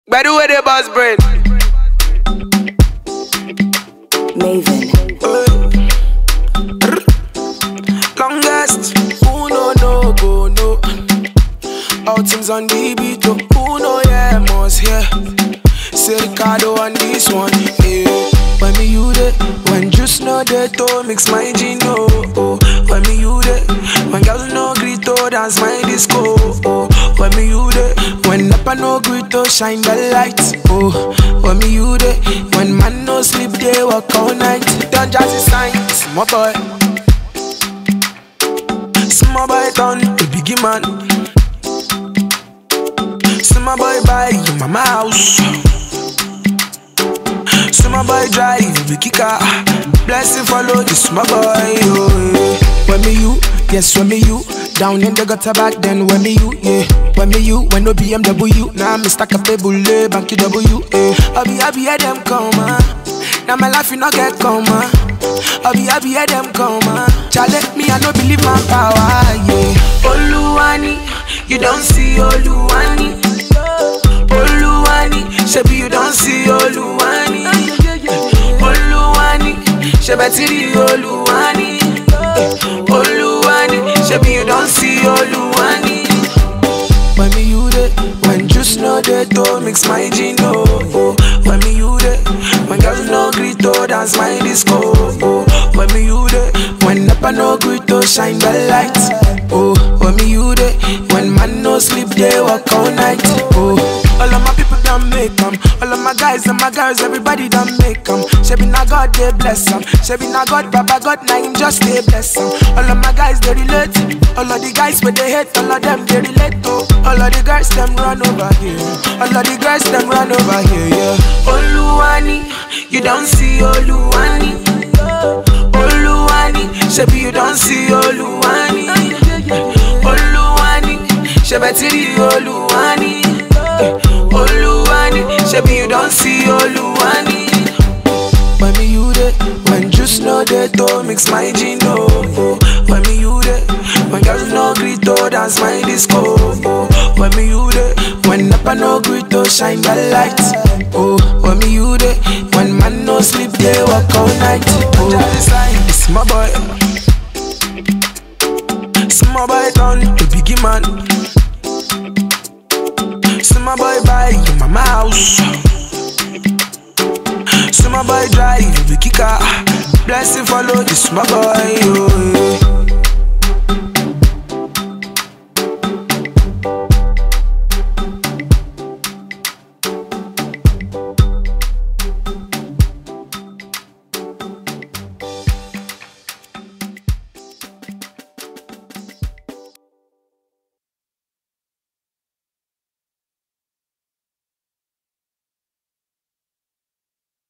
By the way, the boss brain. Maven. Longest. Who no go no. All teams on the beat. Who know yeah must hear. Say Ricardo on this one. Yeah. When me you there, when juice no there to mix my gin oh. When me you there, when girls no greet to dance my disco oh. When me you there, when Napa no greet to shine the lights oh. When me you there, when man no sleep they walk all night. Don't just sign, small boy turn to biggie man. Small boy buy your mama house. Small boy drive the kicker. Blessing follow this small boy oh. When me you, yes when me you. Down in the gutter back then when me you, yeah. When me you, when no BMW. Now me stack up a bullet, banky W, yeah. I be them come now my life you not get come I be them come Chale me I no believe my power, yeah. Oluwani, you don't see Oluwani. Oluwani, shebi you don't see Oluwani. Oluwani, shebetiri Oluwani. Oluwani, shebi you don't see Oluwani. When me you there, when juice no there to mix my gin oh. When me you there, when girls no greet to dance my disco oh. When me you there, when Napa no greet to shine the lights oh. When me you there, when man no sleep they walk all night oh. All of my people done make them. All of my guys and my girls, everybody done make them. Shebi na God they bless them. Shebi na God, Baba God, na him just they bless them. All of my guys they relate. All of the guys where they hate, all of them they relate to. All of the girls them run over here. All of the girls them run over here, yeah. Oluwani, you don't see Oluwani. Oluwani, shebi you don't see Oluwani. Oluwani, shebetiri Oluwani. Oluwani, shebi you don't see Oluwani. When me you there, when juice no there to mix my gin oh. When me you there, when girls no greet to dance my disco oh. When me you there, when Napa no greet to shine the lights oh. When me you there, when man no sleep they walk all night oh. It's my boy, small boy turn to biggie man. Small boy buy your mama house. Small boy drive the kicker. Blessing follow this small boy oh.